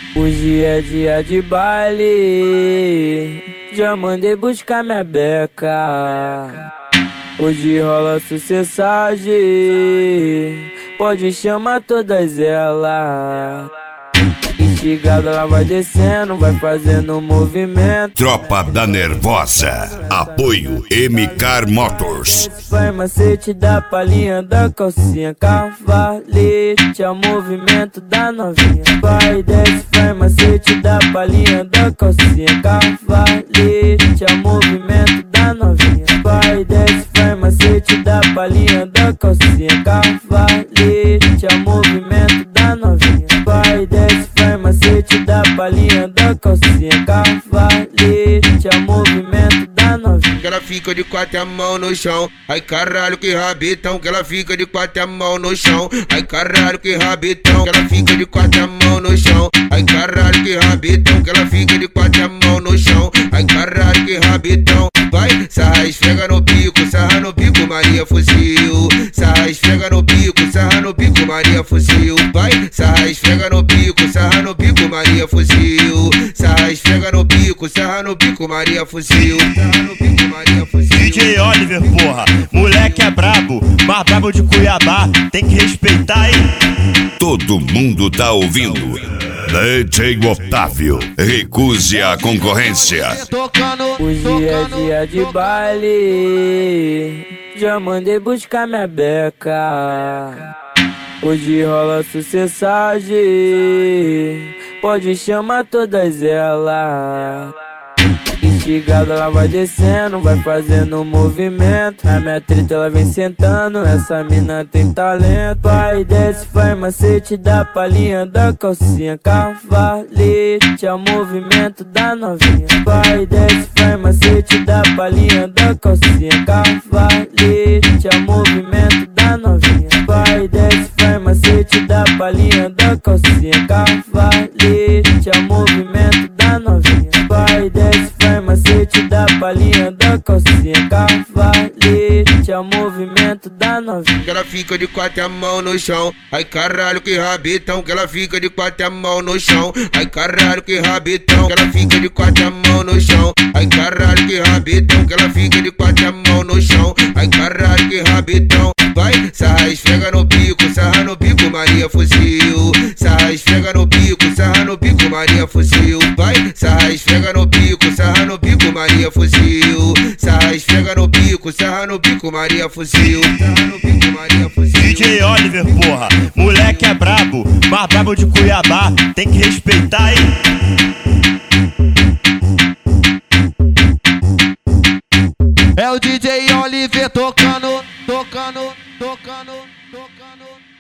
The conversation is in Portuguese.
Hoje é dia de baile, já mandei buscar minha beca. Hoje rola sucessagem, pode chamar todas elas. Instigada, ela vai descendo, vai fazendo movimento. Tropa da Nervosa, apoio MK Motors. Vai macete da palhinha da calcinha, cavalete, é o movimento da novinha. Vai desce, vai macete da palhinha da calcinha, cavalete, é o movimento da novinha. Vai desce, vai macete da palhinha da calcinha, cavalete, é o movimento da novinha. Vai desce, vai macete da palhinha da calcinha, cavalete, é o movimento da novinha. Que ela fica de quatro a mão no chão. Ai caralho que rabitão. Que ela fica de quatro a mão no chão. Ai caralho que rabitão. Que ela fica de quatro a mão no chão. Ai caralho que rabitão. Que ela fica de quatro a mão no chão. Ai caralho que rabitão. Vai, sarra, esfrega no bico, sarra no bico, Maria fuzil. Sarra, esfrega no bico, sarra no bico, Maria fuzil. Vai, sarra, esfrega no bico, sarra no bico, Maria fuzil. Sarra, esfrega no bico, sarra no bico, Maria fuzil. Sarra no bico, Maria fuzil. DJ Oliver, porra, moleque é brabo, mais brabo de Cuiabá, tem que respeitar, hein? Todo mundo tá ouvindo. DJ Otávio, recuse a concorrência. Hoje é dia de baile, já mandei buscar minha beca. Hoje rola sucessagem, pode chamar todas elas. Instigada, ela vai descendo, vai fazendo movimento. A minha treta, ela vem sentando, essa mina tem talento. Vai desce, vai macete da palhinha da calcinha, cavalete, é o movimento da novinha. Vai desce, vai macete da palhinha da calcinha, cavalete, é o movimento da novinha. Vai desce, vai macete da palhinha da calcinha, cavalete, é o movimento da novinha. Vai desce, vai macete da palhinha da calcinha, cavalete, é o movimento da novinha. Que ela fica de quatro a mão no chão. Ai caralho que rabitão. Que ela fica de quatro a mão no chão. Ai caralho que rabitão. Que ela fica de quatro a mão no chão. Ai caralho que rabitão. Que ela fica de quatro a mão no chão. Ai caralho que rabitão. Vai, sarra, esfrega no bico, sarra no bico, Maria fuzil. Sarra, esfrega no bico, sarra no bico, Maria fuzil. Vai, sarra, esfrega no bico, sarra no bico, Maria fuzil. Sarra, esfrega no bico, sarra no bico, Maria fuzil. Sarra no bico, Maria fuzil. DJ Oliver, porra, moleque é brabo, mais brabo de Cuiabá, tem que respeitar, hein? É o DJ Oliver tocando, tocando, tocando, tocando.